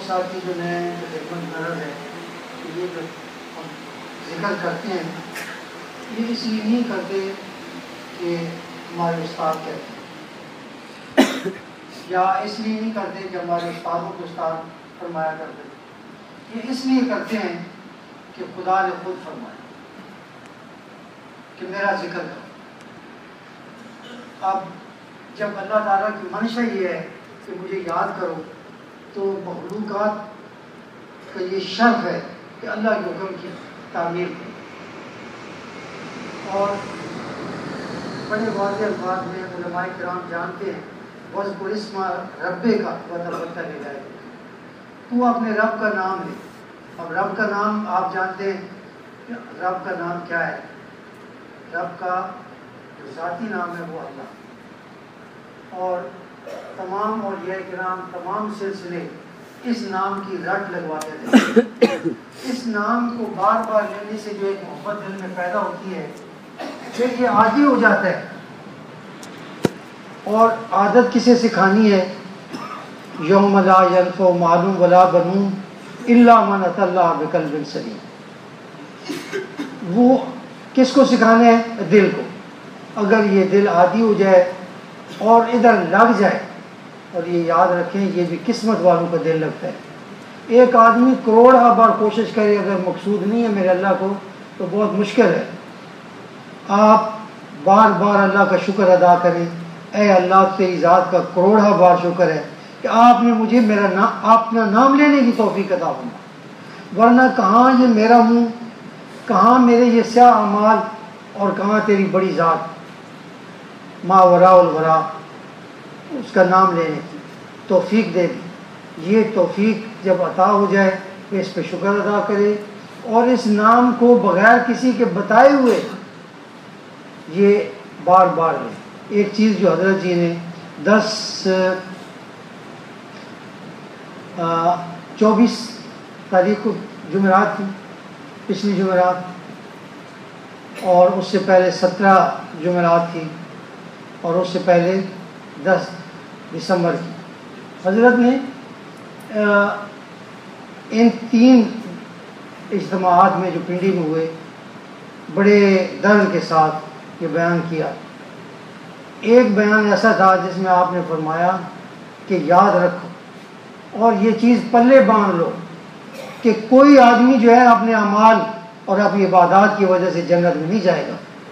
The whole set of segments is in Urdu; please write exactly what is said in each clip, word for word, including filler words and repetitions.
ساتھی جو نئے جو خدمت غرض ہے کہ یہ جو ہم ذکر کرتے ہیں یہ اس لیے نہیں کرتے کہ ہمارے استاد کہتے ہیں یا اس لیے نہیں کرتے کہ ہمارے استادوں کو استاد فرمایا کرتے ہیں، یہ اس لیے کرتے ہیں کہ خدا نے خود فرمایا کہ میرا ذکر کرو۔ اب جب اللہ تعالیٰ کی منشا یہ ہے کہ مجھے یاد کرو تو مخلوقات کا یہ شرف ہے کہ اللہ کے حکم کی تعمیر کرو۔ اور بڑے واضح الفاظ میں علماء کرام جانتے ہیں وَاذْكُرِ اسْمَ رَبِّكَ وَتَبَتَّلْ إِلَيْهِ، تو اپنے رب کا نام لے۔ اب رب کا نام آپ جانتے ہیں کہ رب کا نام کیا ہے؟ رب کا جو ذاتی نام ہے وہ اللہ، اور تمام اولیاء کرام تمام سلسلے اس نام کی رٹ لگواتے تھے۔ اس نام کو بار بار لینے سے جو ایک محبت دل میں پیدا ہوتی ہے پھر یہ عادی ہو جاتا ہے۔ اور عادت کسے سکھانی ہے؟ یوم لا ینفع مال ولا بنون الا من اتى اللہ بقلب سلیم، وہ کس کو سکھانا ہے؟ دل کو۔ اگر یہ دل عادی ہو جائے اور ادھر لگ جائے، اور یہ یاد رکھیں یہ بھی قسمت والوں کا دل لگتا ہے۔ ایک آدمی کروڑہ بار کوشش کرے اگر مقصود نہیں ہے میرے اللہ کو تو بہت مشکل ہے۔ آپ بار بار اللہ کا شکر ادا کریں، اے اللہ تیری ذات کا کروڑہ بار شکر ہے کہ آپ نے مجھے میرا نام اپنا نام لینے کی توفیق عطا فرمائی، ورنہ کہاں یہ میرا منہ، کہاں میرے یہ سیاہ اعمال، اور کہاں تیری بڑی ذات ما وراء الورا اس کا نام لینے کی توفیق دے دی۔ یہ توفیق جب عطا ہو جائے تو اس پہ شکر ادا کرے، اور اس نام کو بغیر کسی کے بتائے ہوئے یہ بار بار لیں۔ ایک چیز جو حضرت جی نے دس چوبیس تاریخ کو جمعرات تھی، پچھلی جمعرات، اور اس سے پہلے سترہ جمعرات تھی، اور اس سے پہلے دس دسمبر کی، حضرت نے ان تین اجتماعات میں جو پنڈی میں ہوئے بڑے درد کے ساتھ یہ بیان کیا۔ ایک بیان ایسا تھا جس میں آپ نے فرمایا کہ یاد رکھو اور یہ چیز پلے باندھ لو کہ کوئی آدمی جو ہے اپنے اعمال اور اپنی عبادات کی وجہ سے جنت میں نہیں جائے گا۔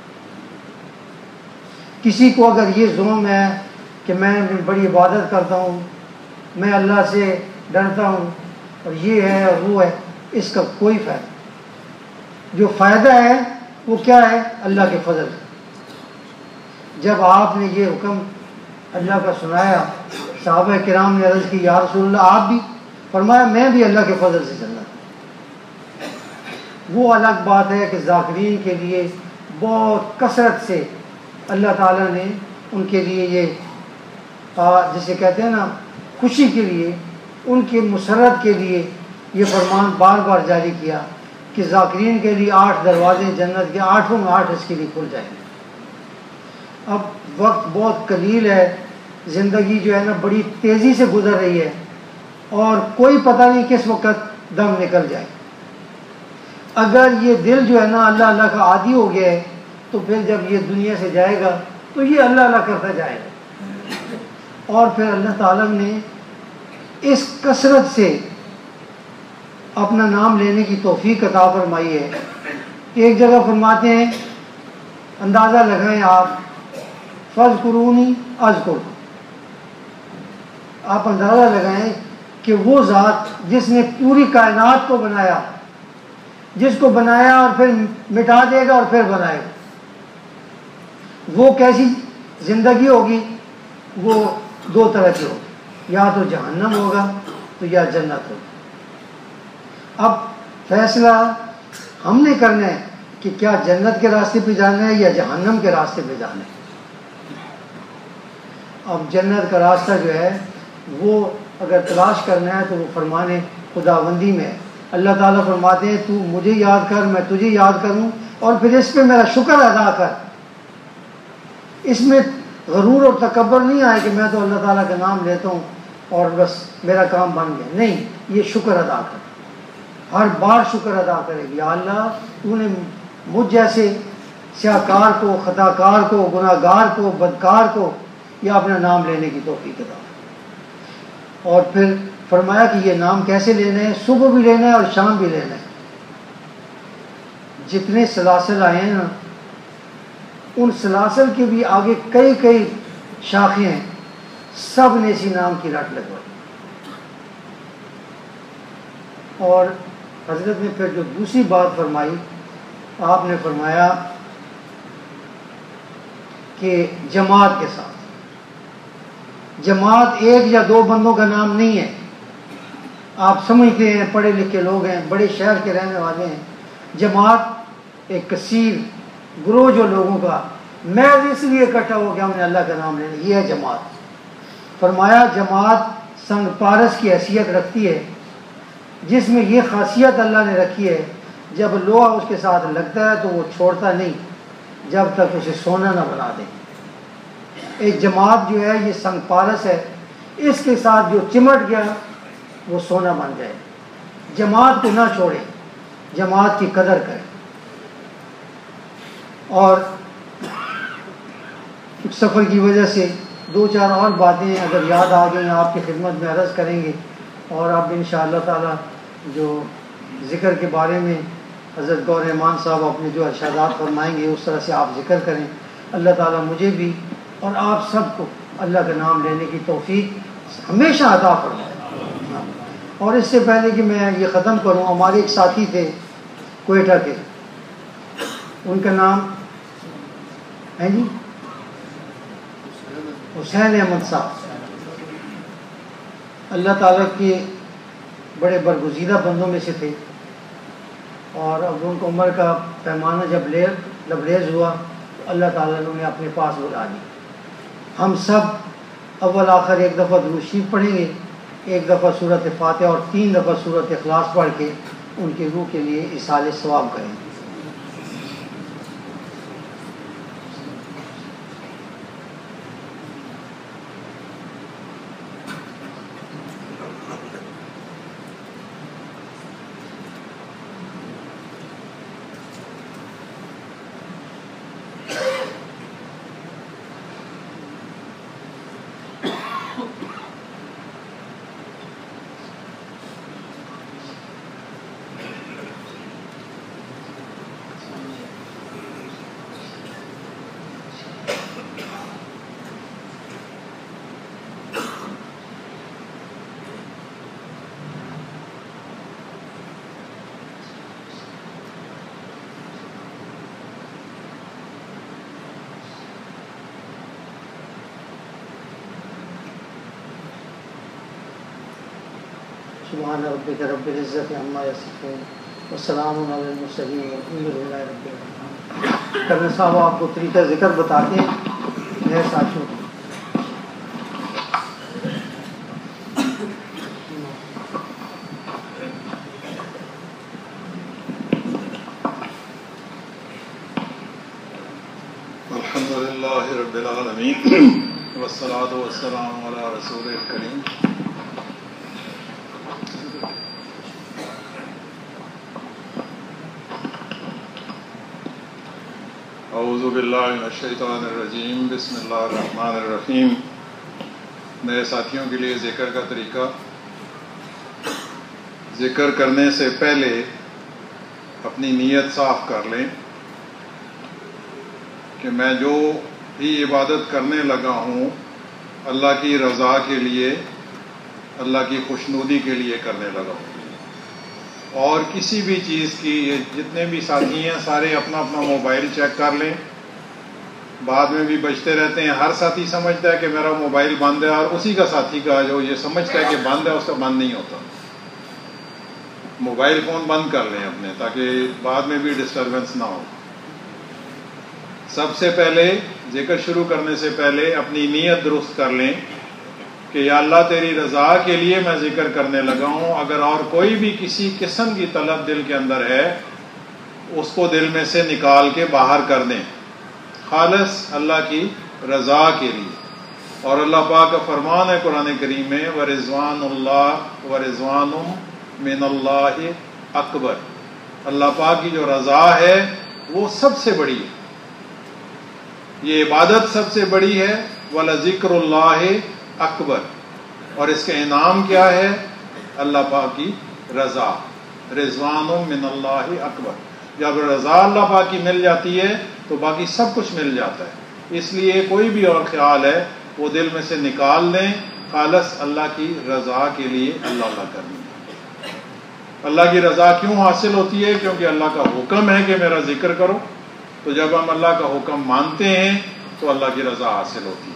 کسی کو اگر یہ ظلم ہے کہ میں بڑی عبادت کرتا ہوں، میں اللہ سے ڈرتا ہوں، اور یہ ہے اور وہ ہے، اس کا کوئی فائدہ۔ جو فائدہ ہے وہ کیا ہے؟ اللہ کے فضل۔ جب آپ نے یہ حکم اللہ کا سنایا، صحابہ کرام نے عرض کی یا رسول اللہ آپ بھی؟ فرمایا میں بھی اللہ کے فضل سے چلنا۔ وہ الگ بات ہے کہ ذاکرین کے لیے بہت کثرت سے اللہ تعالیٰ نے ان کے لیے یہ جسے کہتے ہیں نا خوشی کے لیے، ان کے مسرت کے لیے یہ فرمان بار بار جاری کیا کہ ذاکرین کے لیے آٹھ دروازے جنت کے، آٹھوں میں آٹھ اس کے لیے کھل جائیں گے۔ اب وقت بہت قلیل ہے، زندگی جو ہے نا بڑی تیزی سے گزر رہی ہے، اور کوئی پتہ نہیں کس وقت دم نکل جائے۔ اگر یہ دل جو ہے نا اللہ اللہ کا عادی ہو گیا ہے تو پھر جب یہ دنیا سے جائے گا تو یہ اللہ اللہ کرتا جائے گا، اور پھر اللہ تعالیٰ نے اس کثرت سے اپنا نام لینے کی توفیق عطا فرمائی ہے۔ ایک جگہ فرماتے ہیں اندازہ لگائیں آپ، فَاذْكُرُونِي أَذْكُرْكُمْ، آپ اندازہ لگائیں کہ وہ ذات جس نے پوری کائنات کو بنایا، جس کو بنایا اور پھر مٹا دے گا اور پھر بنائے گا، وہ کیسی زندگی ہوگی؟ وہ دو طرح کی ہوگی، یا تو جہنم ہوگا تو یا جنت ہوگی۔ اب فیصلہ ہم نے کرنا ہے کہ کیا جنت کے راستے پہ جانا ہے یا جہنم کے راستے پہ جانا ہے۔ اب جنت کا راستہ جو ہے وہ اگر تلاش کرنا ہے تو وہ فرمان خداوندی میں ہے۔ اللہ تعالیٰ فرماتے ہیں تو مجھے یاد کر، میں تجھے یاد کروں، اور پھر اس پہ میرا شکر ادا کر۔ اس میں غرور اور تکبر نہیں آئے کہ میں تو اللہ تعالیٰ کا نام لیتا ہوں اور بس میرا کام بن گیا، نہیں، یہ شکر ادا کر، ہر بار شکر ادا کرے، یا اللہ تو نے مجھ جیسے سیاہکار کو، خطا کار کو، گناہ گار کو، بدکار کو یہ اپنا نام لینے کی توفیق عطا۔ اور پھر فرمایا کہ یہ نام کیسے لینا ہے، صبح بھی لینا ہے اور شام بھی لینا ہے۔ جتنے سلاسل آئے ہیں نا، ان سلاسل کے بھی آگے کئی کئی شاخیں ہیں، سب نے اسی نام کی رٹ لگوائی۔ اور حضرت نے پھر جو دوسری بات فرمائی، آپ نے فرمایا کہ جماعت کے ساتھ، جماعت ایک یا دو بندوں کا نام نہیں ہے، آپ سمجھتے ہیں پڑھے لکھے لوگ ہیں، بڑے شہر کے رہنے والے ہیں، جماعت ایک کثیر گروہ جو لوگوں کا محض اس لیے اکٹھا ہو کہ ہم نے اللہ کا نام لینا، یہ ہے جماعت۔ فرمایا جماعت سنگ پارس کی حیثیت رکھتی ہے، جس میں یہ خاصیت اللہ نے رکھی ہے، جب لوہا اس کے ساتھ لگتا ہے تو وہ چھوڑتا نہیں جب تک اسے سونا نہ بنا دے۔ ایک جماعت جو ہے یہ سنگ پارس ہے، اس کے ساتھ جو چمٹ گیا وہ سونا بن جائے۔ جماعت کو نہ چھوڑے، جماعت کی قدر کرے۔ اور سفر کی وجہ سے دو چار اور باتیں اگر یاد آ گئیں آپ کی خدمت میں عرض کریں گے، اور اب انشاءاللہ تعالی جو ذکر کے بارے میں حضرت گور رحمان صاحب اپنے جو ارشادات فرمائیں گے اس طرح سے آپ ذکر کریں۔ اللہ تعالیٰ مجھے بھی اور آپ سب کو اللہ کا نام لینے کی توفیق ہمیشہ عطا فرمائے۔ اور اس سے پہلے کہ میں یہ ختم کروں، ہمارے ایک ساتھی تھے کوئٹہ کے، ان کا نام ہے جی حسین احمد صاحب، اللہ تعالیٰ کے بڑے برگزیدہ بندوں میں سے تھے، اور اب ان کو عمر کا پیمانہ جب لے لبریز ہوا تو اللہ تعالیٰ نے انہیں اپنے پاس بلا لی۔ ہم سب اول آخر ایک دفعہ درود شریف پڑھیں گے، ایک دفعہ سورۃ فاتحہ اور تین دفعہ سورۃ اخلاص پڑھ کے ان کی روح کے لیے ایصال ثواب کریں گے۔ سبحان ربک رب العزت عما یصفون وسلام علی المرسلین والحمد للہ رب العالمین۔ کرنے صاحب آپ کو طریقہ ذکر بتاتے ہیں میرے ساتھیوں۔ الحمد للہ رب العالمین والصلاۃ والسلام علی رسول الکریم۔ اعوذ باللہ من الشیطان الرجیم، بسم اللہ الرحمن الرحیم۔ نئے ساتھیوں کے لیے ذکر کا طریقہ، ذکر کرنے سے پہلے اپنی نیت صاف کر لیں کہ میں جو بھی عبادت کرنے لگا ہوں اللہ کی رضا کے لیے، اللہ کی خوشنودی کے لیے کرنے لگا ہوں۔ اور کسی بھی چیز کی، یہ جتنے بھی ساتھی ہیں سارے اپنا اپنا موبائل چیک کر لیں، بعد میں بھی بجتے رہتے ہیں۔ ہر ساتھی سمجھتا ہے کہ میرا موبائل بند ہے، اور اسی کا ساتھی کا جو یہ سمجھتا ہے کہ بند ہے اس کا بند نہیں ہوتا۔ موبائل فون بند کر لیں اپنے، تاکہ بعد میں بھی ڈسٹربنس نہ ہو۔ سب سے پہلے ذکر شروع کرنے سے پہلے اپنی نیت درست کر لیں کہ یا اللہ تیری رضا کے لیے میں ذکر کرنے لگا ہوں، اگر اور کوئی بھی کسی قسم کی طلب دل کے اندر ہے اس کو دل میں سے نکال کے باہر کر دیں، خالص اللہ کی رضا کے لیے۔ اور اللہ پاک کا فرمان ہے قرآن کریم میں ورضوان اللہ ورضوان من اللہ اکبر، اللہ پاک کی جو رضا ہے وہ سب سے بڑی ہے، یہ عبادت سب سے بڑی ہے، وَلَذِكْرُ اللَّهِ اکبر، اور اس کا انعام کیا ہے؟ اللہ پاک کی رضا، رضوان من اللہ اکبر۔ جب رضا اللہ پاک کی مل جاتی ہے تو باقی سب کچھ مل جاتا ہے، اس لیے کوئی بھی اور خیال ہے وہ دل میں سے نکال دیں، خالص اللہ کی رضا کے لیے اللہ اللہ کرنی ہے۔ اللہ کی رضا کیوں حاصل ہوتی ہے؟ کیونکہ اللہ کا حکم ہے کہ میرا ذکر کرو، تو جب ہم اللہ کا حکم مانتے ہیں تو اللہ کی رضا حاصل ہوتی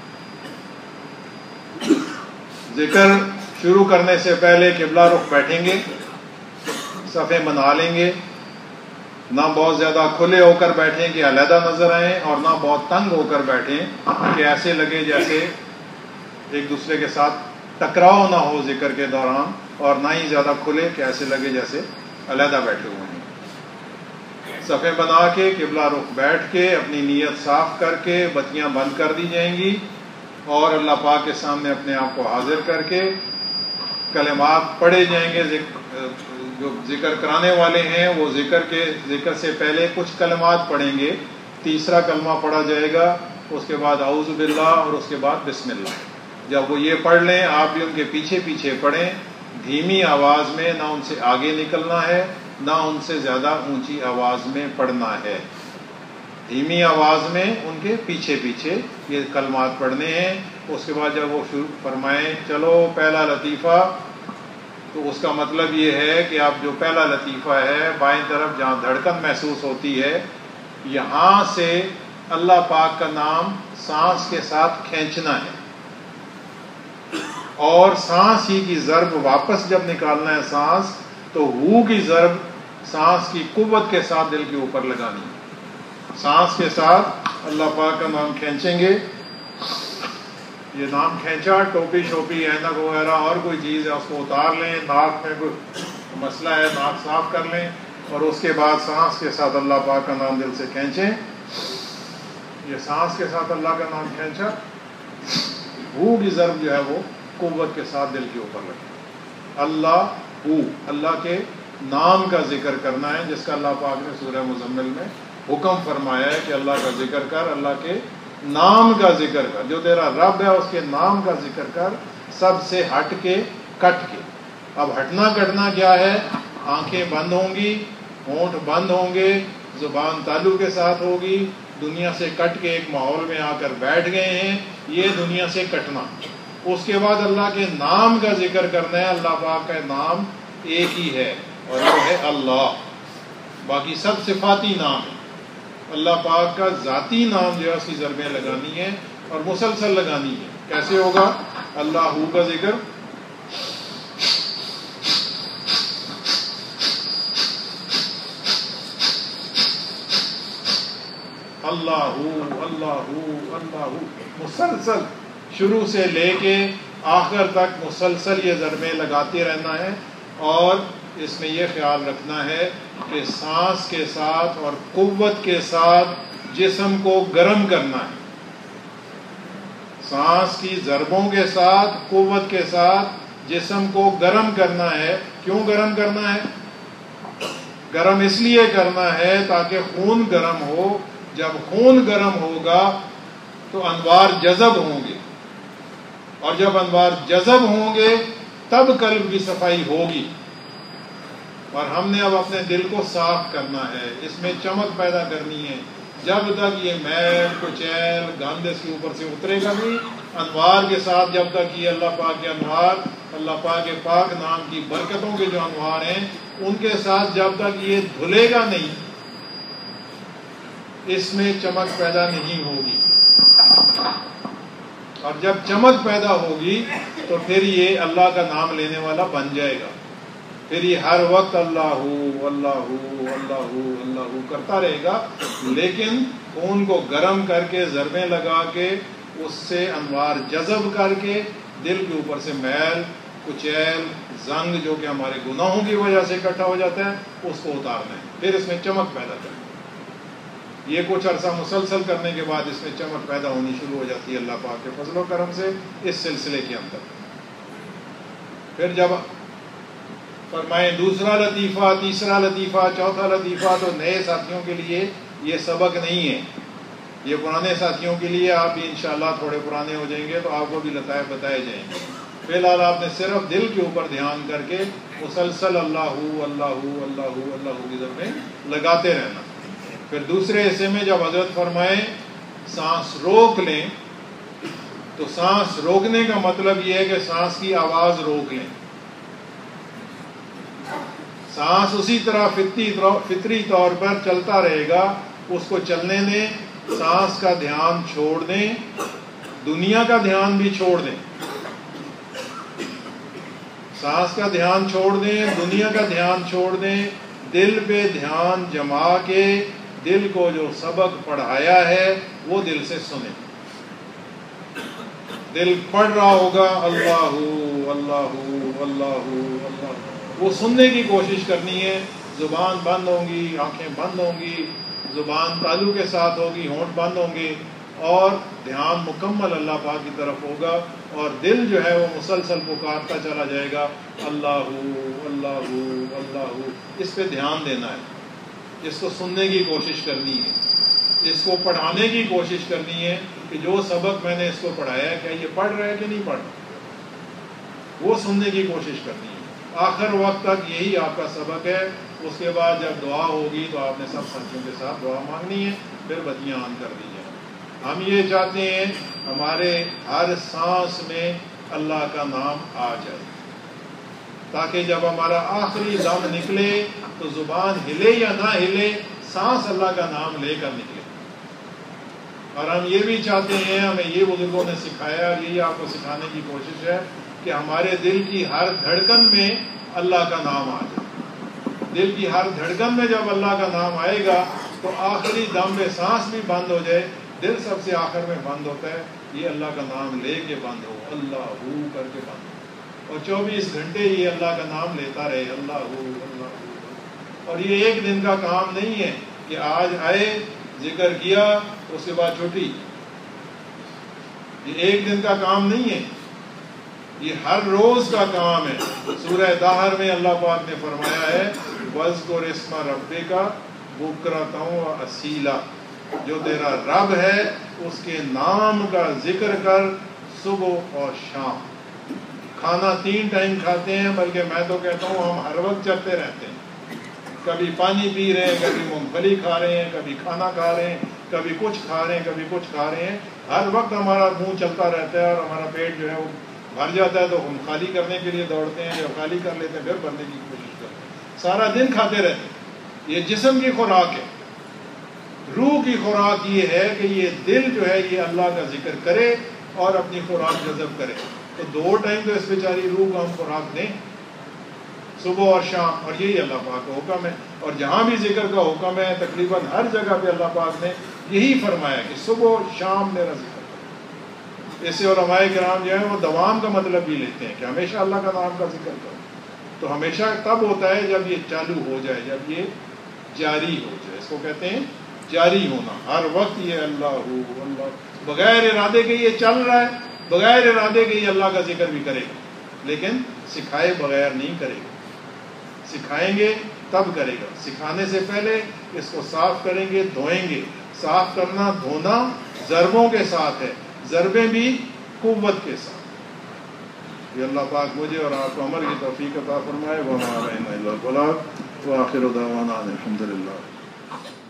ہے۔ ذکر شروع کرنے سے پہلے قبلہ رخ بیٹھیں گے، صفیں بنا لیں گے، نہ بہت زیادہ کھلے ہو کر بیٹھیں کہ علیحدہ نظر آئیں، اور نہ بہت تنگ ہو کر بیٹھیں کہ ایسے لگے جیسے ایک دوسرے کے ساتھ ٹکراؤ نہ ہو ذکر کے دوران، اور نہ ہی زیادہ کھلے کہ ایسے لگے جیسے علیحدہ بیٹھے ہوئے ہیں۔ صفیں بنا کے قبلہ رخ بیٹھ کے اپنی نیت صاف کر کے بتیاں بند کر دی جائیں گی، اور اللہ پاک کے سامنے اپنے آپ کو حاضر کر کے کلمات پڑھے جائیں گے۔ جو ذکر کرانے والے ہیں وہ ذکر کے ذکر سے پہلے کچھ کلمات پڑھیں گے، تیسرا کلمہ پڑھا جائے گا، اس کے بعد اعوذ باللہ، اور اس کے بعد بسم اللہ۔ جب وہ یہ پڑھ لیں آپ بھی ان کے پیچھے پیچھے پڑھیں، دھیمی آواز میں، نہ ان سے آگے نکلنا ہے نہ ان سے زیادہ اونچی آواز میں پڑھنا ہے، دھیمی آواز میں ان کے پیچھے پیچھے یہ کلمات پڑھنے ہیں۔ اس کے بعد جب وہ شروع فرمائیں چلو پہلا لطیفہ، تو اس کا مطلب یہ ہے کہ آپ جو پہلا لطیفہ ہے بائیں طرف جہاں دھڑکن محسوس ہوتی ہے، یہاں سے اللہ پاک کا نام سانس کے ساتھ کھینچنا ہے، اور سانس ہی کی ضرب واپس جب نکالنا ہے سانس، تو ہو کی ضرب سانس کی قوت کے ساتھ دل کے اوپر لگانی ہے۔ سانس کے ساتھ اللہ پاک کا نام کھینچیں گے، یہ نام کھینچا، ٹوپی شوپی اینک وغیرہ اور کوئی چیز ہے اس کو اتار لیں، ناک میں کوئی مسئلہ ہے ناک صاف کر لیں، اور اس کے بعد سانس کے ساتھ اللہ پاک کا نام دل سے کھینچیں۔ یہ سانس کے ساتھ اللہ کا نام کھینچا، ہو کی ضرب جو ہے وہ قوت کے ساتھ دل کے اوپر لگے۔ اللہ ہو، اللہ کے نام کا ذکر کرنا ہے، جس کا اللہ پاک نے سورہ مزمل میں حکم فرمایا ہے کہ اللہ کا ذکر کر، اللہ کے نام کا ذکر کر، جو تیرا رب ہے اس کے نام کا ذکر کر، سب سے ہٹ کے کٹ کے۔ اب ہٹنا کٹنا کیا ہے؟ آنکھیں بند ہوں گی، ہونٹ بند ہوں گے، زبان تالو کے ساتھ ہوگی، دنیا سے کٹ کے ایک ماحول میں آ کر بیٹھ گئے ہیں، یہ دنیا سے کٹنا۔ اس کے بعد اللہ کے نام کا ذکر کرنا ہے۔ اللہ پاک کا نام ایک ہی ہے اور وہ ہے اللہ، باقی سب صفاتی نام ہے۔ اللہ پاک کا ذاتی نام جو ہے اس کی ضربیں لگانی ہے اور مسلسل لگانی ہے۔ کیسے ہوگا؟ اللہ ہو کا ذکر، اللہ ہو اللہ ہو اللہ ہو، مسلسل شروع سے لے کے آخر تک مسلسل یہ ضربیں لگاتے رہنا ہے، اور اس میں یہ خیال رکھنا ہے کہ سانس کے ساتھ اور قوت کے ساتھ جسم کو گرم کرنا ہے۔ سانس کی ضربوں کے ساتھ قوت کے ساتھ جسم کو گرم کرنا ہے۔ کیوں گرم کرنا ہے؟ گرم اس لیے کرنا ہے تاکہ خون گرم ہو۔ جب خون گرم ہوگا تو انوار جذب ہوں گے، اور جب انوار جذب ہوں گے تب قلب کی صفائی ہوگی۔ اور ہم نے اب اپنے دل کو صاف کرنا ہے، اس میں چمک پیدا کرنی ہے۔ جب تک یہ میل کچیل گند اس کے اوپر سے اترے گا نہیں، انوار کے ساتھ جب تک یہ اللہ پاک کے انوار، اللہ پاک کے پاک نام کی برکتوں کے جو انوار ہیں ان کے ساتھ جب تک یہ دھلے گا نہیں، اس میں چمک پیدا نہیں ہوگی۔ اور جب چمک پیدا ہوگی تو پھر یہ اللہ کا نام لینے والا بن جائے گا، پھر یہ ہر وقت اللہ ہو اللہ ہو اللہ ہو اللہ ہو کرتا رہے گا۔ لیکن خون کو گرم کر کے ضربیں لگا کے اس سے انوار جذب کر کے دل کے اوپر سے میل کچیل زنگ جو کہ ہمارے گناہوں کی وجہ سے اکٹھا ہو جاتا ہے اس کو اتارنا ہے، پھر اس میں چمک پیدا کرنا ہے۔ یہ کچھ عرصہ مسلسل کرنے کے بعد اس میں چمک پیدا ہونی شروع ہو جاتی ہے اللہ پاک کے فضل و کرم سے اس سلسلے کے اندر. پھر جب فرمائیں دوسرا لطیفہ، تیسرا لطیفہ، چوتھا لطیفہ، تو نئے ساتھیوں کے لیے یہ سبق نہیں ہے، یہ پرانے ساتھیوں کے لیے. آپ بھی انشاءاللہ تھوڑے پرانے ہو جائیں گے تو آپ کو بھی لطائف بتائے جائیں گے. فی الحال آپ نے صرف دل کے اوپر دھیان کر کے مسلسل اللہ ہو اللہ ہو اللہ ہو اللہ ہو کی ضروریں لگاتے رہنا. پھر دوسرے حصے میں جب حضرت فرمائے سانس روک لیں، تو سانس روکنے کا مطلب یہ ہے کہ سانس کی آواز روک لیں. سانس اسی طرح فطری فطری طور پر چلتا رہے گا، اس کو چلنے دیں، سانس کا دھیان چھوڑ دیں، دنیا کا دھیان بھی چھوڑ دیں. سانس کا دھیان چھوڑ دیں، دنیا کا دھیان چھوڑ دیں، دل پہ دھیان جما کے دل کو جو سبق پڑھایا ہے وہ دل سے سنیں. دل پڑھ رہا ہوگا اللہ اللہ اللہ اللہ، وہ سننے کی کوشش کرنی ہے. زبان بند ہوں گی، آنکھیں بند ہوں گی، زبان تالو کے ساتھ ہوگی، ہونٹ بند ہوں گے، اور دھیان مکمل اللہ پاک کی طرف ہوگا، اور دل جو ہے وہ مسلسل پکارتا چلا جائے گا اللہ اللہ اللہ. اس پہ دھیان دینا ہے، اس کو سننے کی کوشش کرنی ہے، اس کو پڑھانے کی کوشش کرنی ہے کہ جو سبق میں نے اس کو پڑھایا ہے کیا یہ پڑھ رہا ہے کہ نہیں پڑھ رہا، وہ سننے کی کوشش کرنی ہے. آخر وقت تک یہی آپ کا سبق ہے. اس کے بعد جب دعا ہوگی تو آپ نے سب ساتھیوں کے ساتھ دعا مانگنی ہے، پھر بتیاں آن کر دی جائیں. ہم یہ چاہتے ہیں ہمارے ہر سانس میں اللہ کا نام آ جائے، تاکہ جب ہمارا آخری دم نکلے تو زبان ہلے یا نہ ہلے، سانس اللہ کا نام لے کر نکلے. اور ہم یہ بھی چاہتے ہیں، ہمیں یہ بزرگوں نے سکھایا، اور یہی آپ کو سکھانے کی کوشش ہے کہ ہمارے دل کی ہر دھڑکن میں اللہ کا نام آ جائے. دل کی ہر دھڑکن میں جب اللہ کا نام آئے گا تو آخری دم میں سانس بھی بند ہو جائے، دل سب سے آخر میں بند ہوتا ہے، یہ اللہ کا نام لے کے بند ہو، اللہ ہو کر کے بند ہو، اور چوبیس گھنٹے یہ اللہ کا نام لیتا رہے اللہ ہو اللہ ہو. اور یہ ایک دن کا کام نہیں ہے کہ آج آئے ذکر کیا اس کے بعد چھٹی، یہ ایک دن کا کام نہیں ہے، یہ ہر روز کا کام ہے. سورہ دہر میں اللہ پاک نے فرمایا ہے وَاذْكُرِ اسْمَ رَبِّكَ بُكْرَةً وَأَصِيلًا، جو تیرا رب ہے اس کے نام کا ذکر کر صبح اور شام. کھانا تین ٹائم کھاتے ہیں، بلکہ میں تو کہتا ہوں ہم ہر وقت چلتے رہتے ہیں. کبھی پانی پی رہے ہیں، کبھی مونگ پھلی کھا رہے ہیں، کبھی کھانا کھا رہے ہیں، کبھی کچھ کھا رہے ہیں، کبھی کچھ کھا رہے ہیں. ہر وقت ہمارا منہ چلتا رہتا ہے، اور ہمارا پیٹ جو ہے وہ بھر جاتا ہے تو ہم خالی کرنے کے لیے دوڑتے ہیں، جب خالی کر لیتے ہیں پھر بھرنے کی کوشش کرتے ہیں. سارا دن کھاتے رہتے ہیں. یہ جسم کی خوراک ہے. روح کی خوراک یہ ہے کہ یہ دل جو ہے یہ اللہ کا ذکر کرے اور اپنی خوراک جذب کرے. تو دو ٹائم تو اس بیچاری روح کو ہم خوراک دیں، صبح اور شام، اور یہی اللہ پاک کا حکم ہے. اور جہاں بھی ذکر کا حکم ہے تقریباً ہر جگہ پہ اللہ پاک نے یہی فرمایا کہ صبح شام میرا ذکر کرو. اس سے علماء کرام جو ہیں وہ دوام کا مطلب بھی لیتے ہیں کہ ہمیشہ اللہ کا نام کا ذکر کرو. تو ہمیشہ تب ہوتا ہے جب یہ چالو ہو جائے، جب یہ جاری ہو جائے. اس کو کہتے ہیں جاری ہونا. ہر وقت یہ اللہ ہو اللہ، بغیر ارادے کے یہ چل رہا ہے، بغیر ارادے کے یہ اللہ کا ذکر بھی کرے گا، لیکن سکھائے بغیر نہیں کرے گا. سکھائیں گے تب کرے گا. سکھانے سے پہلے اس کو صاف کریں گے، دھوئیں گے. صاف کرنا دھونا ضربوں کے ساتھ ہے، ضربیں بھی قوت کے ساتھ. یہ اللہ پاک مجھے اور آپ کو عمل کی توفیق عطا فرمائے. وما علینا الا البلاغ وآخر دعوانا الحمد للہ.